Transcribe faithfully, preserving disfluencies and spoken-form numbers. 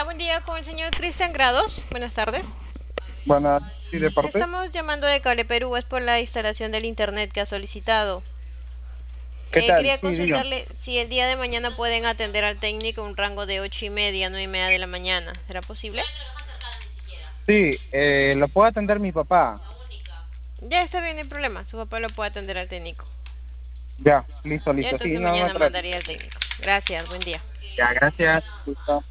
Hola, buen día con el señor Cristian Grados. Buenas tardes. Buenas, ¿y de parte? Estamos llamando de Cable Perú, es por la instalación del internet que ha solicitado. ¿Qué Eh, tal? quería Sí, dígame. consultarle si el día de mañana pueden atender al técnico en un rango de ocho y media, nueve y media de la mañana. ¿Será posible? Sí, eh, lo puedo atender mi papá. Ya está bien, no hay problema. Su papá lo puede atender al técnico. Ya, listo, Ya listo. Sí, entonces no, no mañana trato. mandaría al técnico. Gracias, buen día. Ya, gracias. Listo.